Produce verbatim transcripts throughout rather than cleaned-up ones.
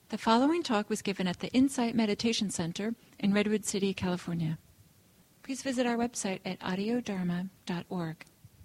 The following talk was given at the Insight Meditation Center in Redwood City, California. Please visit our website at audio dharma dot org.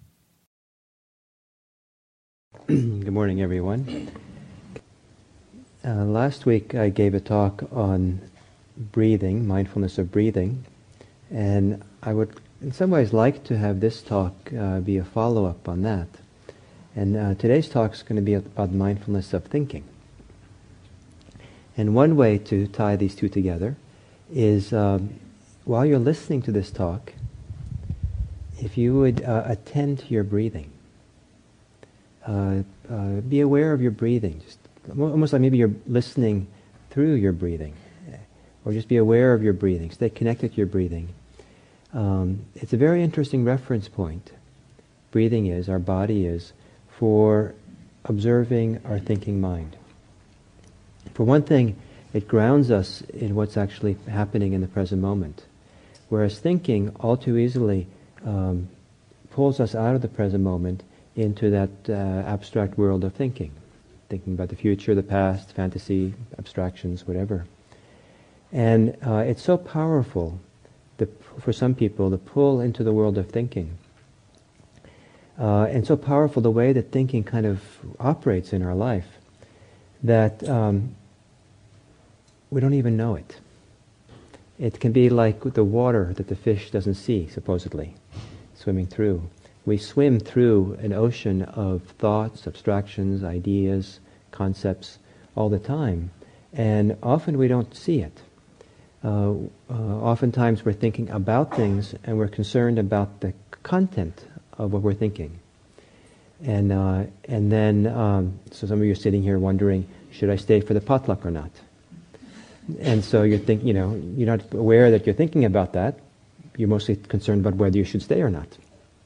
Good morning, everyone. Uh, last week I gave a talk on breathing, mindfulness of breathing, and I would in some ways like to have this talk uh, be a follow-up on that. And uh, today's talk is going to be about mindfulness of thinking. And one way to tie these two together is um, while you're listening to this talk, if you would uh, attend to your breathing. Uh, uh, be aware of your breathing. Just almost like maybe you're listening through your breathing. Or just be aware of your breathing. Stay connected to your breathing. Um, it's a very interesting reference point. Breathing is, our body is, for observing our thinking mind. For one thing, it grounds us in what's actually happening in the present moment. Whereas thinking all too easily um, pulls us out of the present moment into that uh, abstract world of thinking. Thinking about the future, the past, fantasy, abstractions, whatever. And uh, it's so powerful, the, for some people, the pull into the world of thinking. Uh, and so powerful the way that thinking kind of operates in our life that um, we don't even know it. It can be like the water that the fish doesn't see, supposedly, swimming through. We swim through an ocean of thoughts, abstractions, ideas, concepts all the time, and often we don't see it. Uh, uh, oftentimes we're thinking about things and we're concerned about the content of what we're thinking. And uh, and then, um, so some of you are sitting here wondering, should I stay for the potluck or not? And so you're think, you know, you're not aware that you're thinking about that. You're mostly concerned about whether you should stay or not.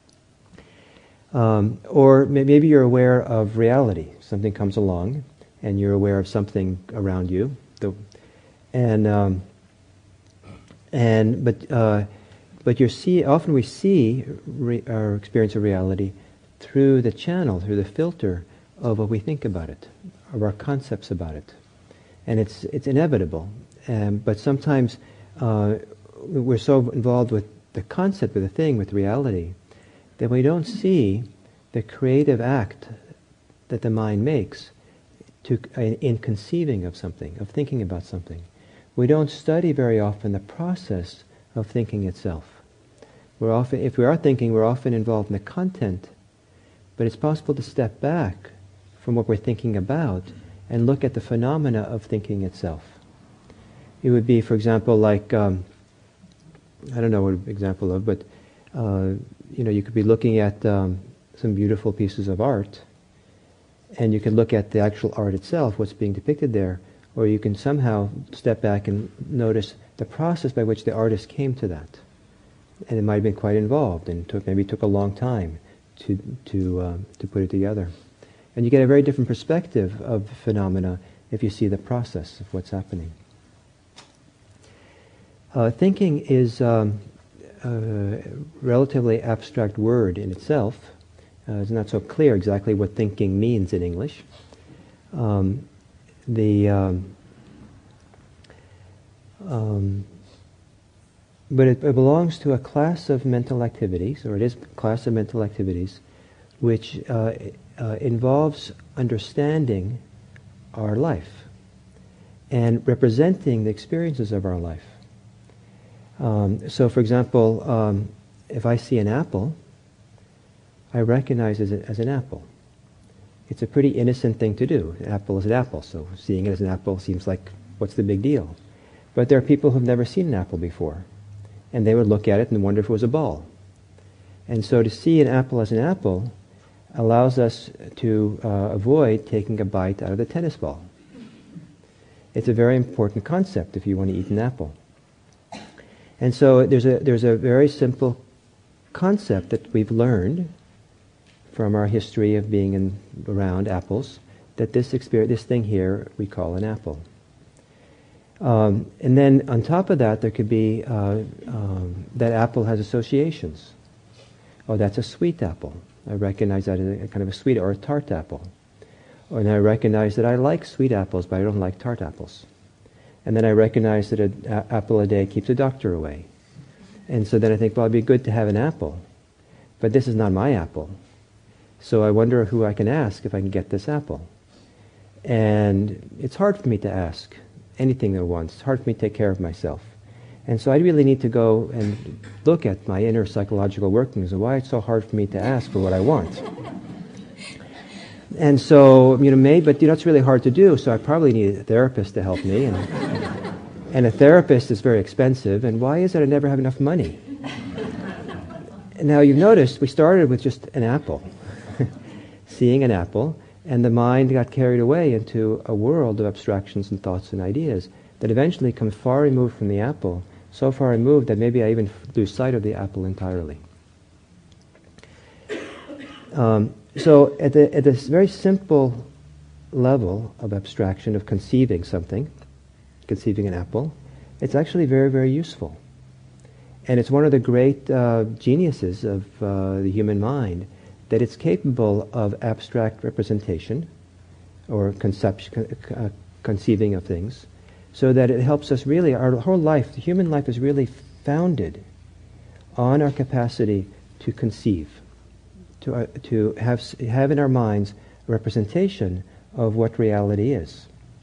Um, or maybe you're aware of reality. Something comes along, and you're aware of something around you. The, and um, and but uh, but you see. Often we see re- our experience of reality through the channel, through the filter of what we think about it, of our concepts about it. And it's it's inevitable. Um, but sometimes uh, we're so involved with the concept of the thing, with reality, that we don't see the creative act that the mind makes to uh, in conceiving of something, of thinking about something. We don't study very often the process of thinking itself. We're often, if we are thinking, we're often involved in the content, but it's possible to step back from what we're thinking about and look at the phenomena of thinking itself. It would be, for example, like, um, I don't know what example of, but, uh, you know, you could be looking at um, some beautiful pieces of art, and you could look at the actual art itself, what's being depicted there, or you can somehow step back and notice the process by which the artist came to that. And it might have been quite involved, and took, maybe took a long time to, to, uh, to put it together. And you get a very different perspective of the phenomena if you see the process of what's happening. Uh, thinking is um, a relatively abstract word in itself. Uh, it's not so clear exactly what thinking means in English. Um, the um, um, but it, it belongs to a class of mental activities, or it is a class of mental activities, which uh, Uh, involves understanding our life and representing the experiences of our life. Um, so, for example, um, if I see an apple, I recognize it as an apple. It's a pretty innocent thing to do. An apple is an apple, so seeing it as an apple seems like, what's the big deal? But there are people who've never seen an apple before, and they would look at it and wonder if it was a ball. And so to see an apple as an apple allows us to uh, avoid taking a bite out of the tennis ball. It's a very important concept if you want to eat an apple. And so there's a there's a very simple concept that we've learned from our history of being in, around apples, that this experience, this thing here we call an apple. Um, and then on top of that, there could be uh, um, that apple has associations. Oh, that's a sweet apple. I recognize that as a kind of a sweet or a tart apple. And I recognize that I like sweet apples, but I don't like tart apples. And then I recognize that an a- apple a day keeps a doctor away. And so then I think, well, it'd be good to have an apple, but this is not my apple. So I wonder who I can ask if I can get this apple. And it's hard for me to ask anything at once. It's hard for me to take care of myself. And so I really need to go and look at my inner psychological workings and why it's so hard for me to ask for what I want. And so, you know, maybe, but you know, it's really hard to do, so I probably need a therapist to help me. And, and a therapist is very expensive, and why is it I never have enough money? Now, you've noticed we started with just an apple, seeing an apple, and the mind got carried away into a world of abstractions and thoughts and ideas that eventually comes far removed from the apple, so far removed that maybe I even lose sight of the apple entirely. Um, so at, the, at this very simple level of abstraction, of conceiving something, conceiving an apple, it's actually very, very useful. And it's one of the great uh, geniuses of uh, the human mind, that it's capable of abstract representation or conception, uh, conceiving of things, so that it helps us really, our whole life, the human life is really founded on our capacity to conceive, to, uh, to have, have in our minds a representation of what reality is.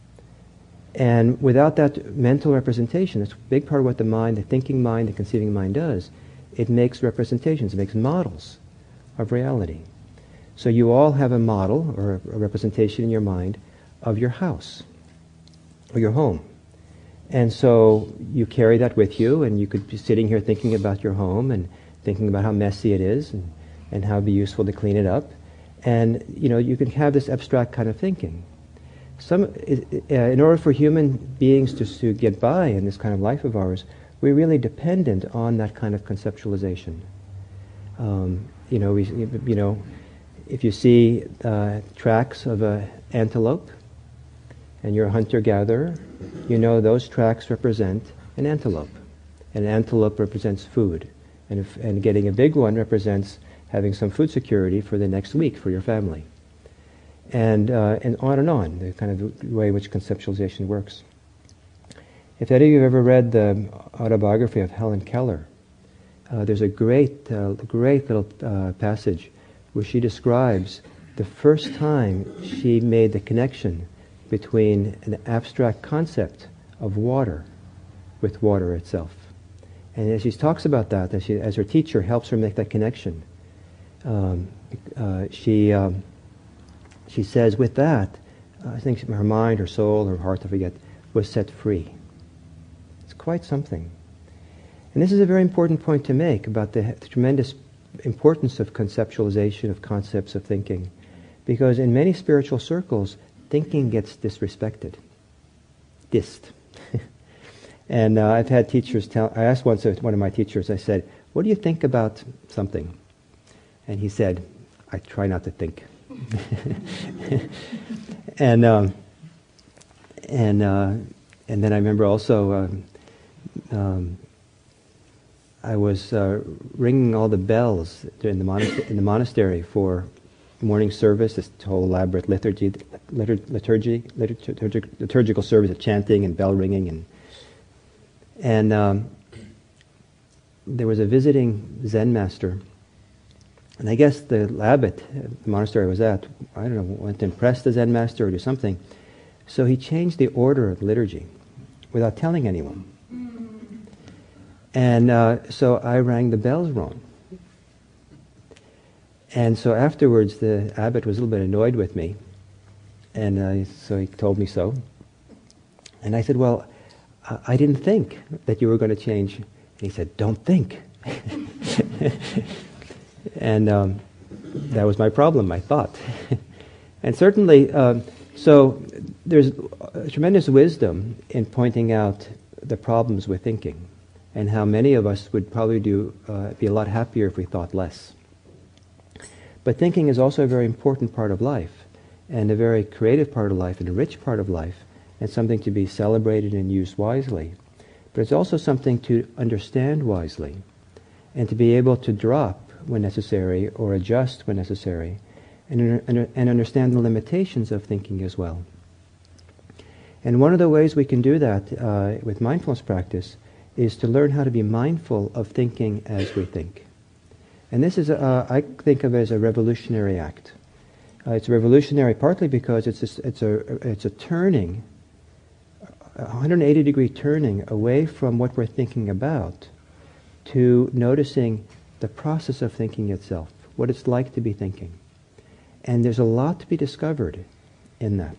And without that mental representation, it's a big part of what the mind, the thinking mind, the conceiving mind does. It makes representations, it makes models of reality. So you all have a model or a representation in your mind of your house or your home. And so you carry that with you, and you could be sitting here thinking about your home and thinking about how messy it is and, and how it'd be useful to clean it up. And, you know, you can have this abstract kind of thinking. Some, uh, in order for human beings just to get by in this kind of life of ours, we're really dependent on that kind of conceptualization. Um, you know, we, you know, if you see uh, tracks of an antelope, and you're a hunter-gatherer, you know those tracks represent an antelope. And an antelope represents food, and if, and getting a big one represents having some food security for the next week for your family. And uh, and on and on, the kind of the way in which conceptualization works. If any of you have ever read the autobiography of Helen Keller, uh, there's a great, uh, great little uh, passage where she describes the first time she made the connection between an abstract concept of water with water itself. And as she talks about that, as, she, as her teacher helps her make that connection, um, uh, she... Um, She says, with that, uh, I think her mind, her soul, her heart, I forget, was set free. It's quite something. And this is a very important point to make about the, the tremendous importance of conceptualization, of concepts, of thinking. Because in many spiritual circles, thinking gets disrespected. Dissed. And uh, I've had teachers tell, I asked once one of my teachers, I said, what do you think about something? And he said, I try not to think. and um, and uh, and then I remember also um, um, I was uh, ringing all the bells in the, monast- in the monastery for morning service, this whole elaborate liturgy, litur- liturgy, liturgy, liturgical service of chanting and bell ringing, and and um, there was a visiting Zen master. And I guess the abbot, the monastery I was at, I don't know, went to impress the Zen master or do something. So he changed the order of the liturgy without telling anyone. And uh, so I rang the bells wrong. And so afterwards the abbot was a little bit annoyed with me. And uh, so he told me so. And I said, well, I, I didn't think that you were going to change. And he said, don't think. And um, that was my problem, I thought. And certainly, um, so there's a tremendous wisdom in pointing out the problems with thinking, and how many of us would probably do uh, be a lot happier if we thought less. But thinking is also a very important part of life, and a very creative part of life, and a rich part of life, and something to be celebrated and used wisely. But it's also something to understand wisely, and to be able to drop when necessary, or adjust when necessary, and, and understand the limitations of thinking as well. And one of the ways we can do that uh, with mindfulness practice is to learn how to be mindful of thinking as we think. And this is, a, I think of it as a revolutionary act. Uh, it's revolutionary partly because it's a, it's a it's a turning, a one hundred eighty degree turning away from what we're thinking about to noticing the process of thinking itself, what it's like to be thinking. And there's a lot to be discovered in that.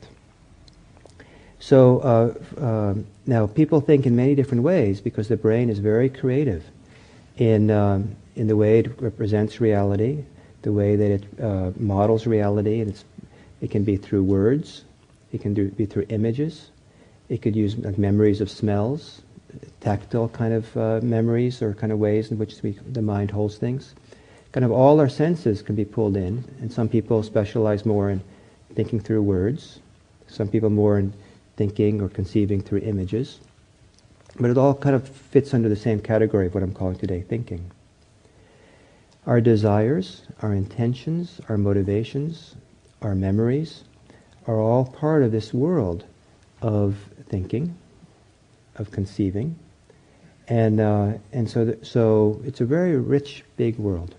So uh, uh, now people think in many different ways because the brain is very creative in um, in the way it represents reality, the way that it uh, models reality, and it's, it can be through words, it can do, be through images, it could use like, memories of smells, tactile kind of uh, memories or kind of ways in which we, the mind holds things. Kind of all our senses can be pulled in, and some people specialize more in thinking through words, some people more in thinking or conceiving through images. But it all kind of fits under the same category of what I'm calling today thinking. Our desires, our intentions, our motivations, our memories are all part of this world of thinking, of conceiving, and uh, and so th- so it's a very rich, big world.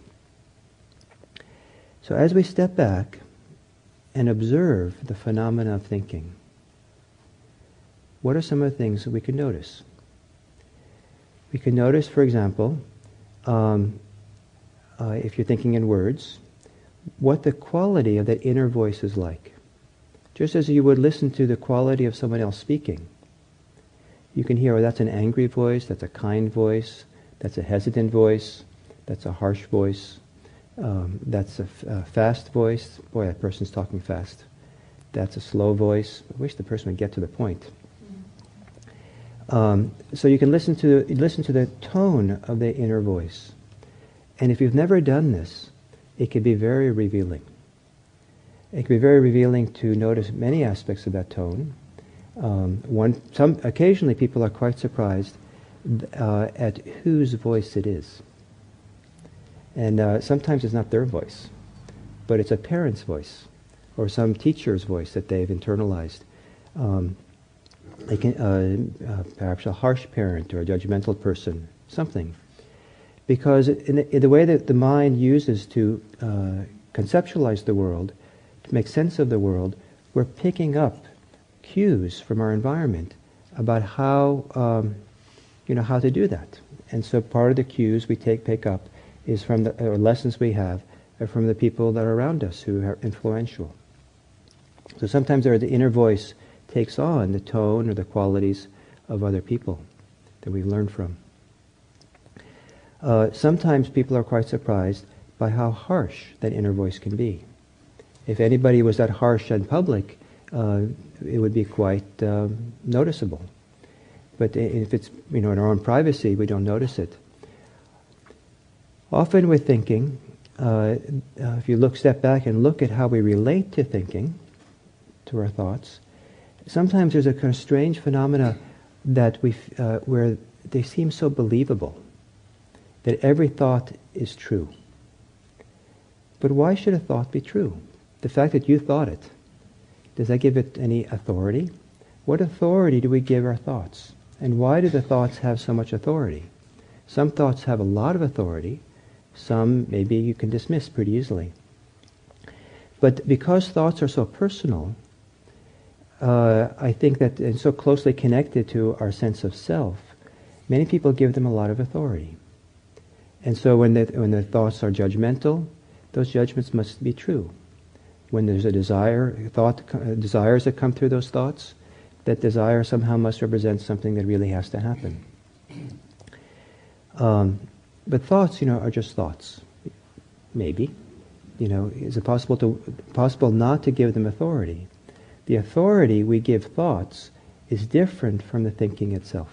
So as we step back and observe the phenomena of thinking, what are some of the things that we can notice? We can notice, for example, um, uh, if you're thinking in words, what the quality of that inner voice is like. Just as you would listen to the quality of someone else speaking. You can hear, oh, that's an angry voice, that's a kind voice, that's a hesitant voice, that's a harsh voice, um, that's a, f- a fast voice. Boy, that person's talking fast. That's a slow voice. I wish the person would get to the point. Um, so you can listen to listen to the tone of the inner voice. And if you've never done this, it can be very revealing. It can be very revealing to notice many aspects of that tone. Um, one, some, occasionally people are quite surprised uh, at whose voice it is. And uh, sometimes it's not their voice, but it's a parent's voice or some teacher's voice that they've internalized. Um, they can, uh, uh, perhaps a harsh parent or a judgmental person, something. Because in the, in the way that the mind uses to uh, conceptualize the world, to make sense of the world, we're picking up cues from our environment about how, um, you know, how to do that. And so part of the cues we take pick up is from the or lessons we have are from the people that are around us who are influential. So sometimes there, the inner voice takes on the tone or the qualities of other people that we've learned from. Uh, sometimes people are quite surprised by how harsh that inner voice can be. If anybody was that harsh in public, uh, it would be quite uh, noticeable. But if it's, you know, in our own privacy, we don't notice it. Often with thinking, uh, uh, if you look, step back and look at how we relate to thinking, to our thoughts, sometimes there's a kind of strange phenomena that we, uh, where they seem so believable, that every thought is true. But why should a thought be true? The fact that you thought it, does that give it any authority? What authority do we give our thoughts? And why do the thoughts have so much authority? Some thoughts have a lot of authority, some maybe you can dismiss pretty easily. But because thoughts are so personal, uh, I think that and so closely connected to our sense of self, many people give them a lot of authority. And so when the, when the thoughts are judgmental, those judgments must be true. When there's a desire, thought, uh, desires that come through those thoughts, that desire somehow must represent something that really has to happen. Um, but thoughts, you know, are just thoughts. Maybe, you know, is it possible to possible not to give them authority? The authority we give thoughts is different from the thinking itself.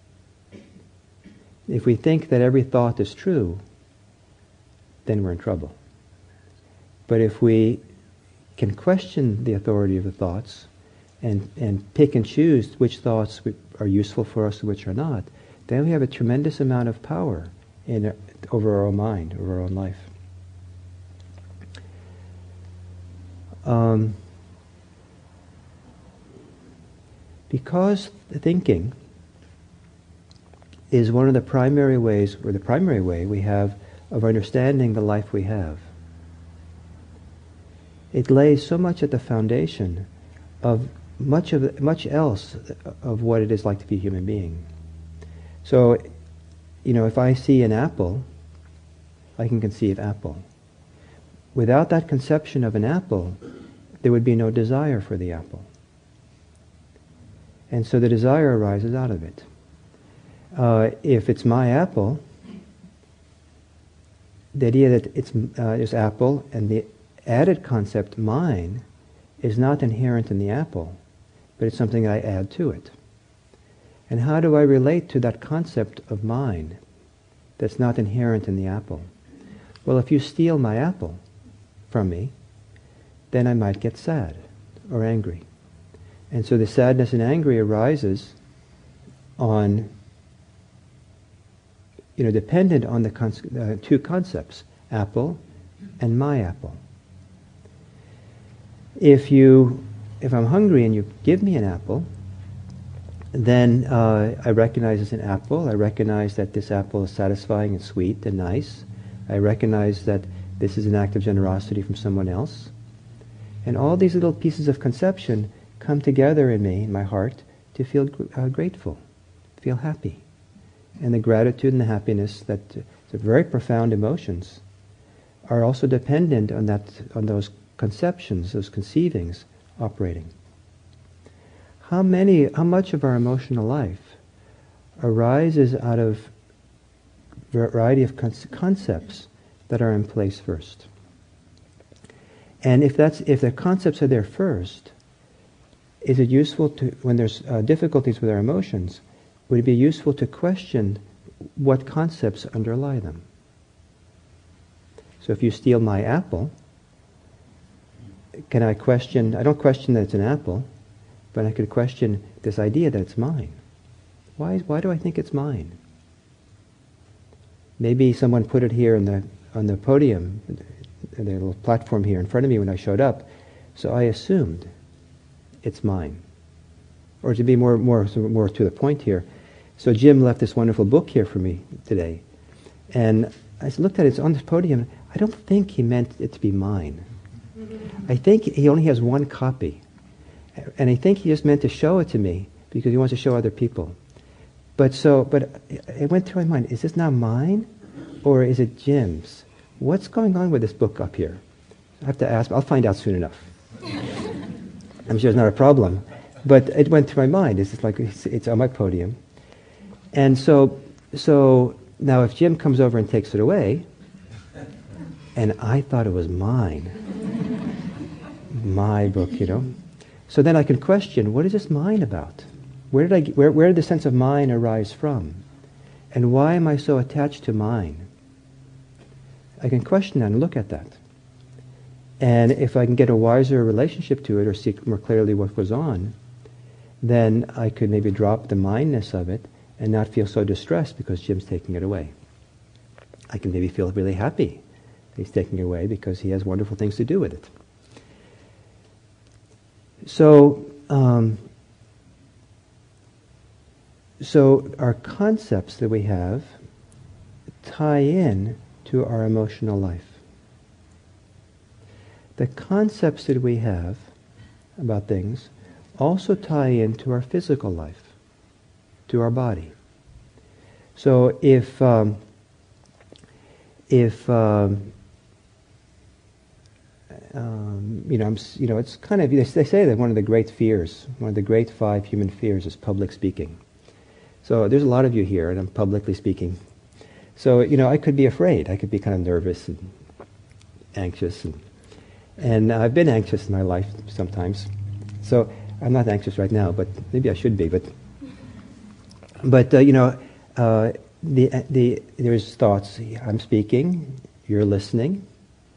If we think that every thought is true, then we're in trouble. But if we can question the authority of the thoughts and, and pick and choose which thoughts are useful for us and which are not, then we have a tremendous amount of power in, over our own mind, over our own life. um, because thinking is one of the primary ways, or the primary way we have of understanding the life we have. It lays so much at the foundation of much of much else of what it is like to be a human being. So, you know, if I see an apple, I can conceive apple. Without that conception of an apple, there would be no desire for the apple. And so the desire arises out of it. Uh, if it's my apple, the idea that it's, uh, it's apple and the added concept mine is not inherent in the apple, but it's something I add to it. And how do I relate to that concept of mine that's not inherent in the apple? Well, if you steal my apple from me, then I might get sad or angry. And so the sadness and anger arises on, you know, dependent on the con- uh, two concepts, apple and my apple. If you, if I'm hungry and you give me an apple, then uh, I recognize it's an apple. I recognize that this apple is satisfying and sweet and nice. I recognize that this is an act of generosity from someone else. And all these little pieces of conception come together in me, in my heart, to feel uh, grateful, feel happy. And the gratitude and the happiness, that uh, the very profound emotions, are also dependent on that, on those conceptions, those conceivings operating. How many, how much of our emotional life arises out of a variety of con- concepts that are in place first? And if that's, if the concepts are there first, is it useful to, when there's uh, difficulties with our emotions, would it be useful to question what concepts underlie them? So if you steal my apple, can I question, I don't question that it's an apple, but I could question this idea that it's mine. Why, why do I think it's mine? Maybe someone put it here in the, on the podium, the little platform here in front of me when I showed up, so I assumed it's mine. Or to be more, more, more to the point here, so Jim left this wonderful book here for me today, and I looked at it, it's on the podium. I don't think he meant it to be mine. I think he only has one copy. And I think he just meant to show it to me because he wants to show other people. But so, but it went through my mind, is this now mine or is it Jim's? What's going on with this book up here? I have to ask, I'll find out soon enough. I'm sure it's not a problem. But it went through my mind, it's just like, it's, it's on my podium. And so, so now if Jim comes over and takes it away, and I thought it was mine, my book, you know, so then I can question, what is this mine about? Where did I, where, where did the sense of mine arise from? And why am I so attached to mine? I can question that and look at that. And if I can get a wiser relationship to it or see more clearly what was on, then I could maybe drop the mineness of it and not feel so distressed because Jim's taking it away. I can maybe feel really happy that he's taking it away because he has wonderful things to do with it. So, um, so our concepts that we have tie in to our emotional life. The concepts that we have about things also tie into our physical life, to our body. So if um, if um, Um, you know, I'm, you know, it's kind of, they say that one of the great fears, one of the great five human fears is public speaking. So there's a lot of you here, and I'm publicly speaking. So, you know, I could be afraid. I could be kind of nervous and anxious. And, and I've been anxious in my life sometimes. So I'm not anxious right now, but maybe I should be. But, but uh, you know, uh, the the there's thoughts. I'm speaking, you're listening.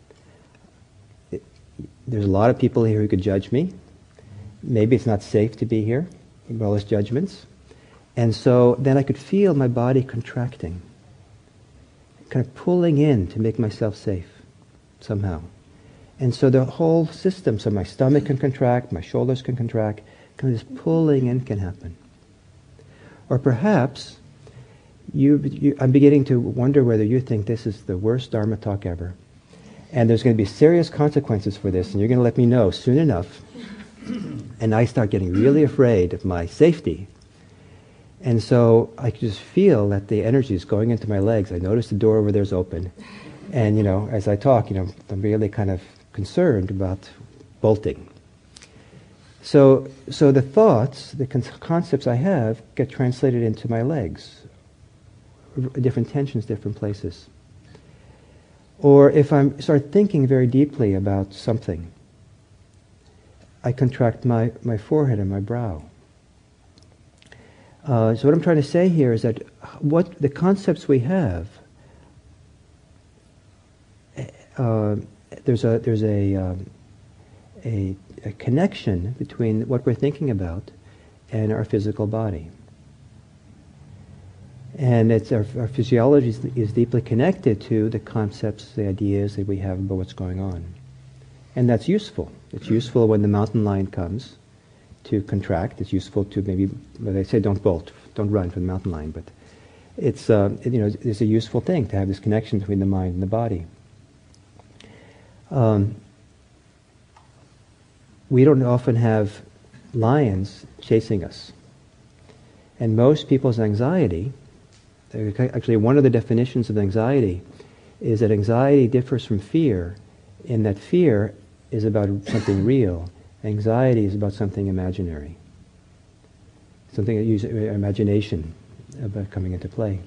There's a lot of people here who could judge me. Maybe it's not safe to be here, with all those judgments. And so then I could feel my body contracting, kind of pulling in to make myself safe somehow. And so the whole system, so my stomach can contract, my shoulders can contract, kind of this pulling in can happen. Or perhaps you, you, I'm beginning to wonder whether you think this is the worst Dharma talk ever. And there's going to be serious consequences for this, and you're going to let me know soon enough. And I start getting really afraid of my safety. And so I can just feel that the energy is going into my legs. I notice the door over there is open. And, you know, as I talk, you know, I'm really kind of concerned about bolting. So, so the thoughts, the con- concepts I have get translated into my legs. R- different tensions, different places. Or if I start thinking very deeply about something, I contract my, my forehead and my brow. Uh, so what I'm trying to say here is that what the concepts we have, uh, there's a there's a, um, a a connection between what we're thinking about and our physical body, and it's our, our physiology is, is deeply connected to the concepts, the ideas that we have about what's going on, and that's useful. It's useful when the mountain lion comes to contract. It's useful to maybe, well, they say don't bolt, don't run from the mountain lion, but it's uh, it, you know it's a useful thing to have this connection between the mind and the body. Um, we don't often have lions chasing us, and most people's anxiety, actually one of the definitions of anxiety is that anxiety differs from fear in that fear is about something real. Anxiety is about something imaginary. Something that uses imagination about coming into play.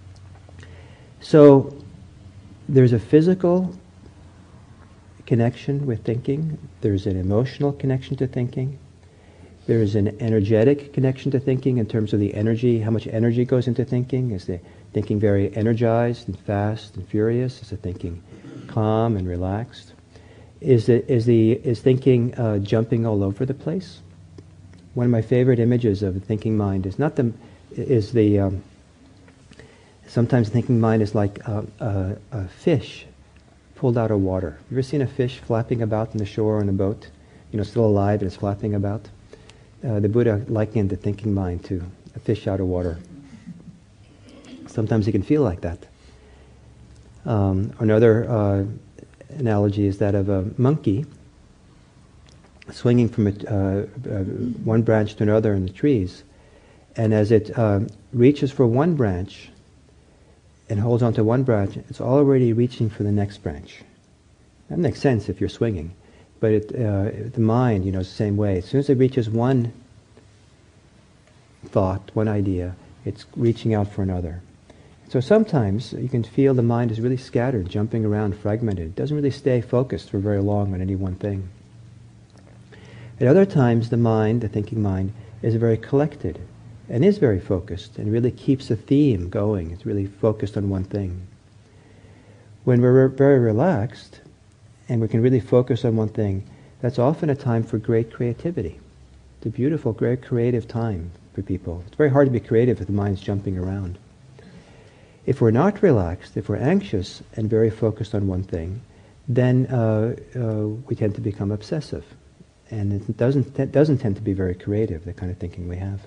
So there's a physical connection with thinking. There's an emotional connection to thinking. There's an energetic connection to thinking in terms of the energy, how much energy goes into thinking. Is the thinking very energized and fast and furious? Is the thinking calm and relaxed? Is the is the is thinking uh, jumping all over the place? One of my favorite images of a thinking mind is not the is the um, sometimes the thinking mind is like a, a, a fish pulled out of water. You ever seen a fish flapping about on the shore on a boat? You know, still alive and it's flapping about. Uh, the Buddha likened the thinking mind to a fish out of water. Sometimes it can feel like that. Um, another. Uh, analogy is that of a monkey swinging from a, uh, uh, one branch to another in the trees, and as it uh, reaches for one branch and holds on to one branch, it's already reaching for the next branch. That makes sense if you're swinging, but it, uh, the mind, you know, is the same way. As soon as it reaches one thought, one idea, it's reaching out for another. So sometimes you can feel the mind is really scattered, jumping around, fragmented. It doesn't really stay focused for very long on any one thing. At other times, the mind, the thinking mind, is very collected and is very focused and really keeps a theme going. It's really focused on one thing. When we're re- very relaxed and we can really focus on one thing, that's often a time for great creativity. It's a beautiful, great creative time for people. It's very hard to be creative if the mind's jumping around. If we're not relaxed, if we're anxious and very focused on one thing, then uh, uh, we tend to become obsessive. And it doesn't, it doesn't tend to be very creative, the kind of thinking we have.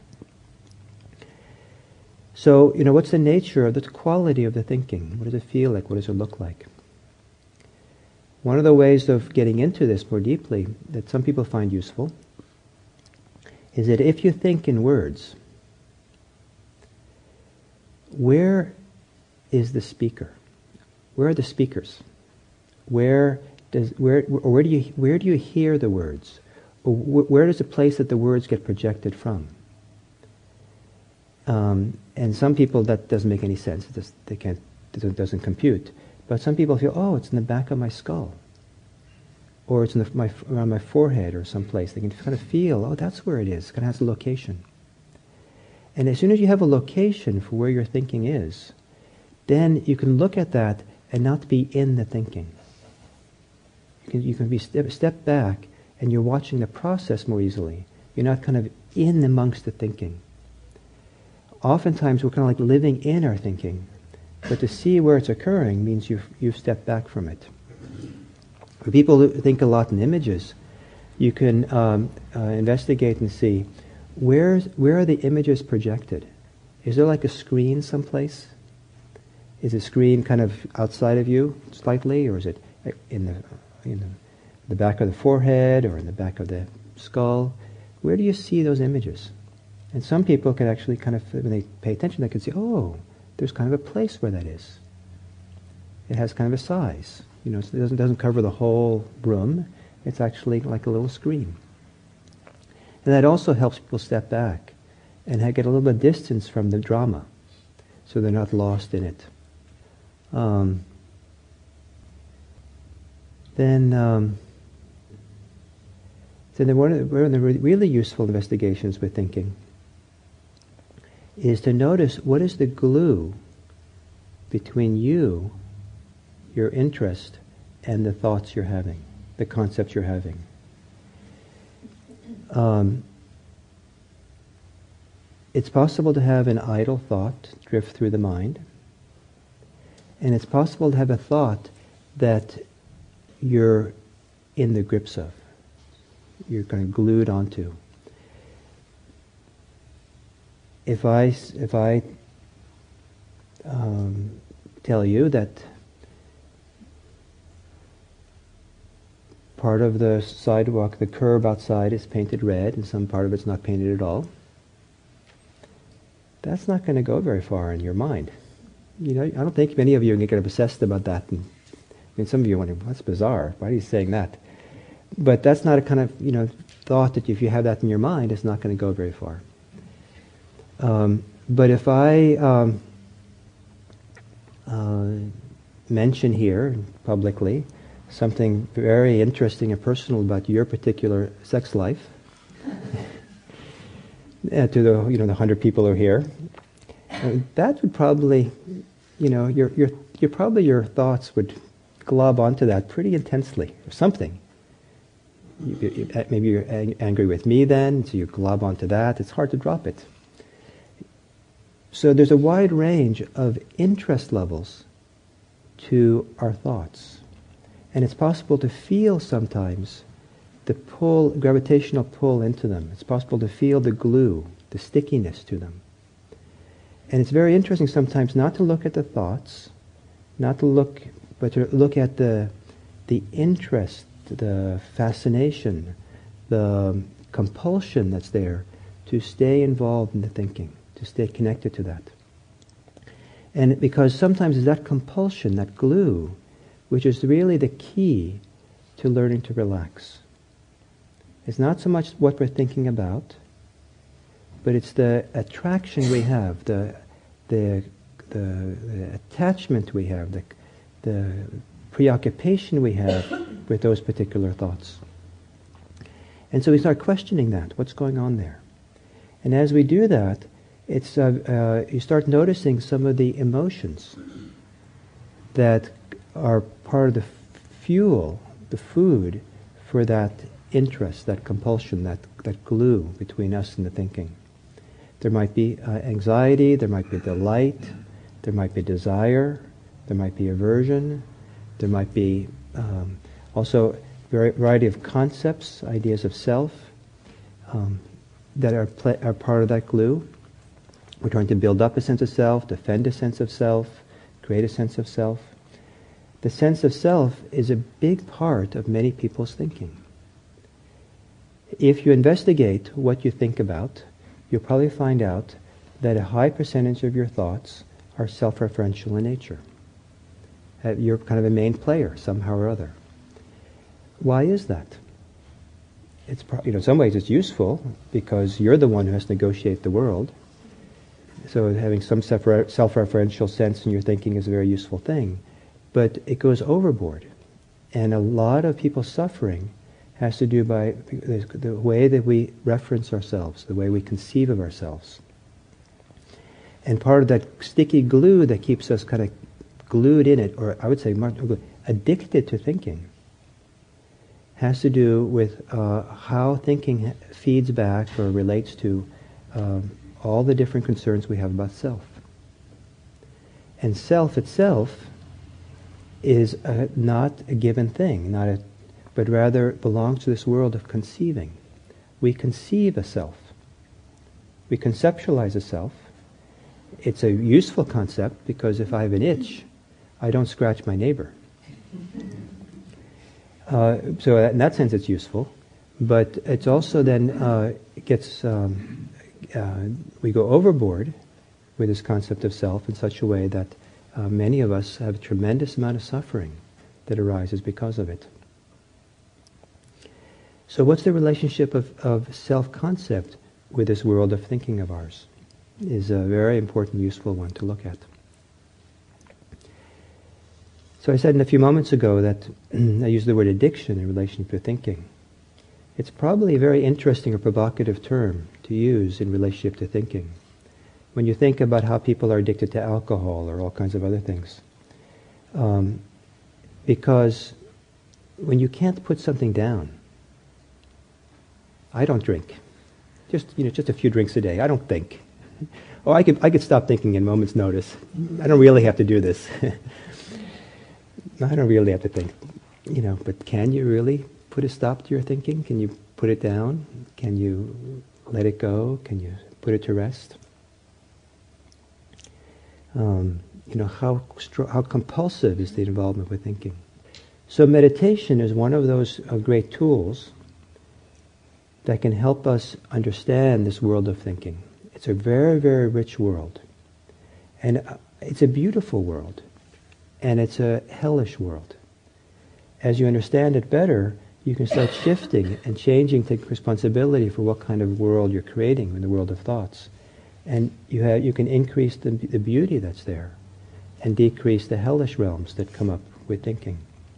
So, you know, what's the nature of the quality of the thinking? What does it feel like? What does it look like? One of the ways of getting into this more deeply that some people find useful is that if you think in words, where is the speaker? Where are the speakers? Where does where or where do you where do you hear the words? Or wh- where is the place that the words get projected from? Um, and some people that doesn't make any sense. It just, they can't. It doesn't compute. But some people feel, oh, it's in the back of my skull, or it's in the, my around my forehead or someplace. They can kind of feel, oh, that's where it is. It kind of has a location. And as soon as you have a location for where your thinking is, then you can look at that and not be in the thinking. You can, you can be step, step back and you're watching the process more easily. You're not kind of in amongst the thinking. Oftentimes we're kind of like living in our thinking, but to see where it's occurring means you've, you've stepped back from it. For people who think a lot in images, you can um, uh, investigate and see where's, where are the images projected. Is there like a screen someplace? Is the screen kind of outside of you slightly, or is it in the, in the, the back of the forehead or in the back of the skull? Where do you see those images? And some people can actually kind of, when they pay attention, they can see, oh, there's kind of a place where that is. It has kind of a size. You know, it doesn't, doesn't cover the whole room. It's actually like a little screen. And that also helps people step back and get a little bit of distance from the drama, so they're not lost in it. Um, then, um, so then one of the, one of the really useful investigations with thinking is to notice what is the glue between you, your interest, and the thoughts you're having, the concepts you're having. Um, it's possible to have an idle thought drift through the mind, and it's possible to have a thought that you're in the grips of, you're kind of glued onto. If I, if I um, tell you that part of the sidewalk, the curb outside is painted red and some part of it's not painted at all, that's not going to go very far in your mind. You know, I don't think many of you can get obsessed about that. And, I mean, some of you are wondering, that's bizarre. Why are you saying that? But that's not a kind of, you know, thought that if you have that in your mind, it's not going to go very far. Um, but if I um, uh, mention here publicly something very interesting and personal about your particular sex life, uh, to the you know the hundred people who are here, uh, that would probably, you know, your your your probably your thoughts would glob onto that pretty intensely, or something. You, you, maybe you're ang- angry with me then, so you glob onto that. It's hard to drop it. So there's a wide range of interest levels to our thoughts. And it's possible to feel sometimes the pull, gravitational pull into them. It's possible to feel the glue, the stickiness to them. And it's very interesting sometimes not to look at the thoughts, not to look, but to look at the, the interest, the fascination, the compulsion that's there to stay involved in the thinking, to stay connected to that. And because sometimes it's that compulsion, that glue, which is really the key to learning to relax. It's not so much what we're thinking about, but it's the attraction we have, the the the, the attachment we have, the the preoccupation we have with those particular thoughts. And so we start questioning that. What's going on there? And as we do that, it's uh, uh, you start noticing some of the emotions that are part of the fuel, the food for that interest, that compulsion, that, that glue between us and the thinking. There might be uh, anxiety, there might be delight, there might be desire, there might be aversion, there might be um, also a variety of concepts, ideas of self, um, that are, pl- are part of that glue. We're trying to build up a sense of self, defend a sense of self, create a sense of self. The sense of self is a big part of many people's thinking. If you investigate what you think about, you'll probably find out that a high percentage of your thoughts are self-referential in nature. Uh, you're kind of a main player somehow or other. Why is that? It's pro- you know, in some ways it's useful because you're the one who has to negotiate the world. So having some self-referential sense in your thinking is a very useful thing. But it goes overboard. And a lot of people's suffering has to do by the, the way that we reference ourselves, the way we conceive of ourselves. And part of that sticky glue that keeps us kind of glued in it, or I would say more addicted to thinking, has to do with uh, how thinking feeds back or relates to um, all the different concerns we have about self. And self itself is a, not a given thing, not a but rather belongs to this world of conceiving. We conceive a self. We conceptualize a self. It's a useful concept because if I have an itch, I don't scratch my neighbor. Uh, so in that sense it's useful, but it's also then uh, it gets um, uh, we go overboard with this concept of self in such a way that uh, many of us have a tremendous amount of suffering that arises because of it. So what's the relationship of, of self-concept with this world of thinking of ours? Is a very important, useful one to look at. So I said in a few moments ago that I used the word addiction in relation to thinking. It's probably a very interesting or provocative term to use in relationship to thinking. When you think about how people are addicted to alcohol or all kinds of other things. Um, because when you can't put something down, I don't drink. Just, you know, just a few drinks a day. I don't think. Oh, I could, I could stop thinking in a moment's notice. I don't really have to do this. I don't really have to think, you know, but can you really put a stop to your thinking? Can you put it down? Can you let it go? Can you put it to rest? Um, you know, how str- how compulsive is the involvement with thinking? So meditation is one of those uh, great tools that can help us understand this world of thinking. It's a very, very rich world. And uh, it's a beautiful world. And it's a hellish world. As you understand it better, you can start shifting and changing, taking responsibility for what kind of world you're creating in the world of thoughts. And you have, you can increase the, the beauty that's there and decrease the hellish realms that come up with thinking.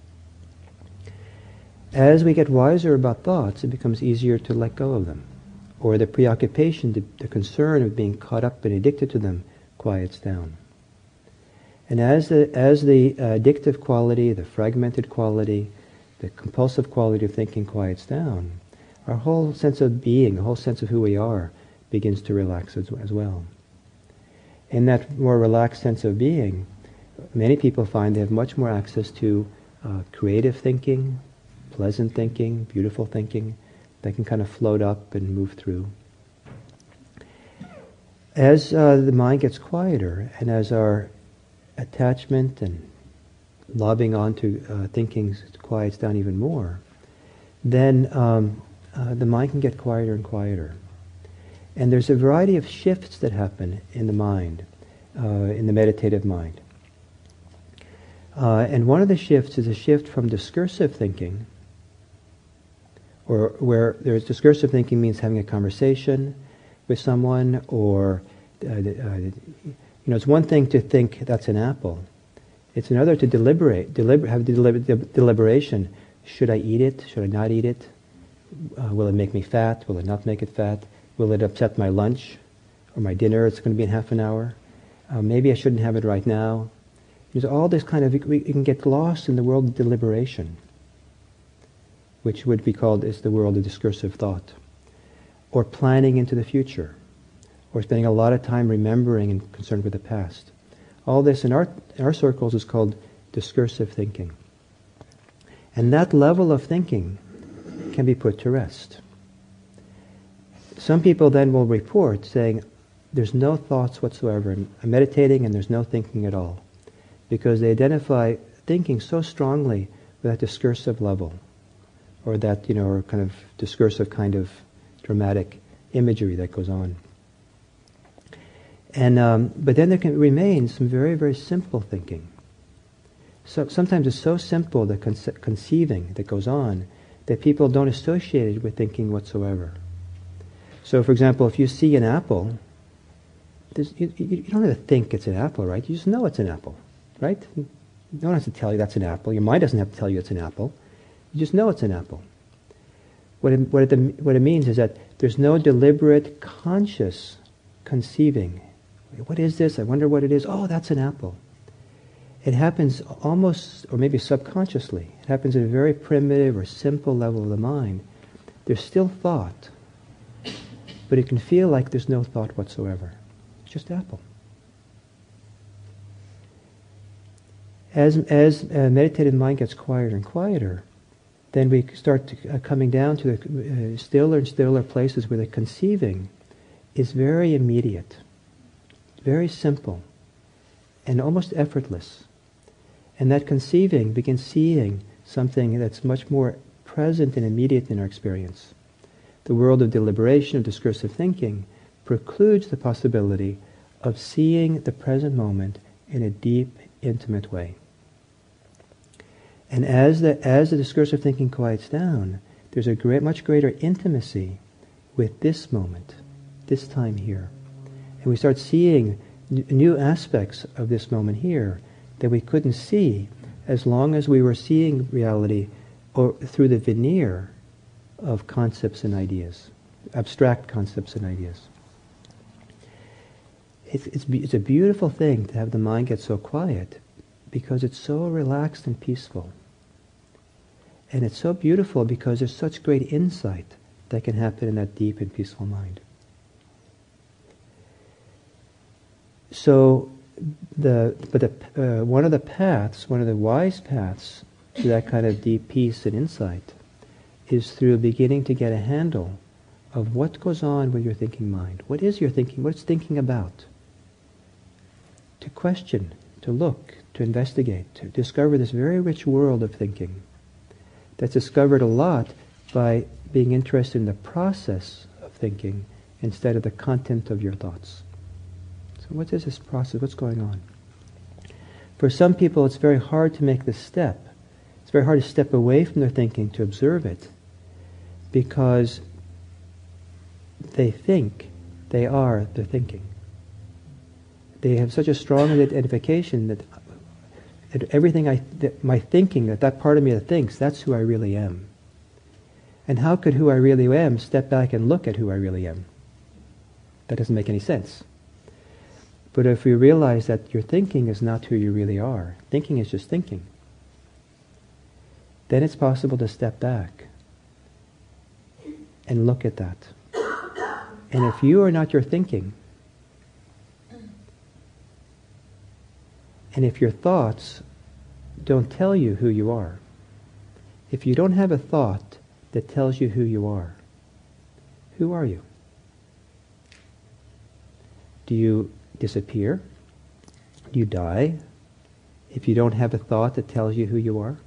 As we get wiser about thoughts, it becomes easier to let go of them. Or the preoccupation, the, the concern of being caught up and addicted to them quiets down. And as the, as the uh, addictive quality, the fragmented quality, the compulsive quality of thinking quiets down, our whole sense of being, the whole sense of who we are, begins to relax as, as well. In that more relaxed sense of being, many people find they have much more access to uh, creative thinking, pleasant thinking, beautiful thinking, that can kind of float up and move through. As uh, the mind gets quieter, and as our attachment and lobbing onto uh, thinking quiets down even more, then um, uh, the mind can get quieter and quieter. And there's a variety of shifts that happen in the mind, uh, in the meditative mind. Uh, and one of the shifts is a shift from discursive thinking, or where there's discursive thinking means having a conversation with someone, or uh, uh, you know, it's one thing to think that's an apple. It's another to deliberate, deliber- have deliber- deliberation. Should I eat it? Should I not eat it? Uh, will it make me fat? Will it not make it fat? Will it upset my lunch or my dinner? It's going to be in half an hour. Uh, maybe I shouldn't have it right now. There's all this kind of, we, we can get lost in the world of deliberation, which would be called is the world of discursive thought, or planning into the future, or spending a lot of time remembering and concerned with the past. All this in our, in our circles is called discursive thinking. And that level of thinking can be put to rest. Some people then will report saying, there's no thoughts whatsoever. I'm meditating and there's no thinking at all. Because they identify thinking so strongly with that discursive level, or that, you know, or kind of discursive kind of dramatic imagery that goes on. And um, but then there can remain some very, very simple thinking. So sometimes it's so simple, the conce- conceiving that goes on, that people don't associate it with thinking whatsoever. So, for example, if you see an apple, you, you, you don't have to think it's an apple, right? You just know it's an apple, right? No one has to tell you that's an apple. Your mind doesn't have to tell you it's an apple. You just know it's an apple. What it, what it, what it means is that there's no deliberate, conscious conceiving. What is this? I wonder what it is. Oh, that's an apple. It happens almost, or maybe subconsciously. It happens at a very primitive or simple level of the mind. There's still thought, but it can feel like there's no thought whatsoever. It's just apple. As as a meditative mind gets quieter and quieter, then we start to, uh, coming down to the uh, stiller and stiller places where the conceiving is very immediate, very simple, and almost effortless. And that conceiving begins seeing something that's much more present and immediate in our experience. The world of deliberation, of discursive thinking, precludes the possibility of seeing the present moment in a deep, intimate way. And as the, as the discursive thinking quiets down, there's a great, much greater intimacy with this moment, this time here. And we start seeing n- new aspects of this moment here that we couldn't see as long as we were seeing reality or through the veneer of concepts and ideas, abstract concepts and ideas. It's, it's, it's a beautiful thing to have the mind get so quiet because it's so relaxed and peaceful. And it's so beautiful because there's such great insight that can happen in that deep and peaceful mind. So, the but the, uh, one of the paths, one of the wise paths to that kind of deep peace and insight is through beginning to get a handle of what goes on with your thinking mind. What is your thinking? What's thinking about? To question, to look, to investigate, to discover this very rich world of thinking that's discovered a lot by being interested in the process of thinking instead of the content of your thoughts. So what is this process? What's going on? For some people, it's very hard to make this step. It's very hard to step away from their thinking to observe it because they think they are the thinking. They have such a strong identification that, that everything I, that my thinking, that that part of me that thinks, that's who I really am. And how could who I really am step back and look at who I really am? That doesn't make any sense. But if we realize that your thinking is not who you really are, thinking is just thinking, then it's possible to step back and look at that. And if you are not your thinking, and if your thoughts don't tell you who you are, if you don't have a thought that tells you who you are, who are you? Do you disappear? Do you die if you don't have a thought that tells you who you are?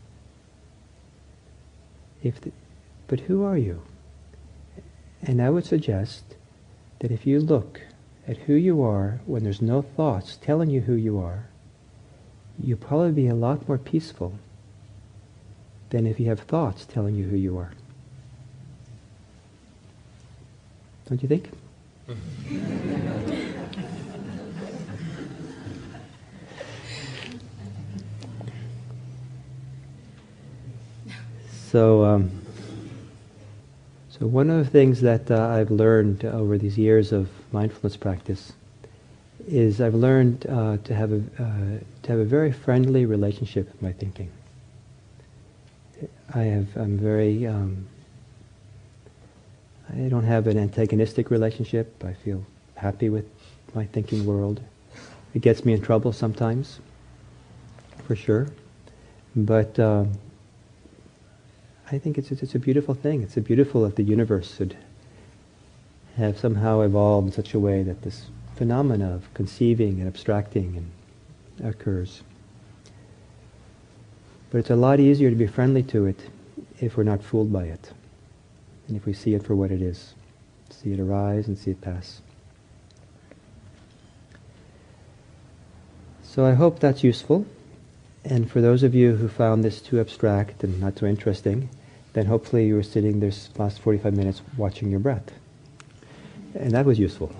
If the, but who are you? And I would suggest that if you look at who you are when there's no thoughts telling you who you are, you'll probably be a lot more peaceful than if you have thoughts telling you who you are. Don't you think? So, um, so one of the things that uh, I've learned over these years of mindfulness practice is I've learned uh, to have a uh, to have a very friendly relationship with my thinking. I have I'm very um, I don't have an antagonistic relationship. I feel happy with my thinking world. It gets me in trouble sometimes, for sure, but um, I think it's it's a beautiful thing. It's a beautiful that the universe should have somehow evolved in such a way that this phenomena of conceiving and abstracting and occurs. But it's a lot easier to be friendly to it if we're not fooled by it, and if we see it for what it is, see it arise and see it pass. So I hope that's useful. And for those of you who found this too abstract and not too interesting, then hopefully you were sitting this last forty-five minutes watching your breath. And that was useful.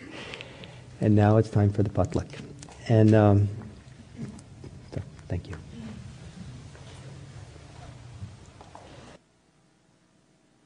And now it's time for the potluck. And um, so, thank you.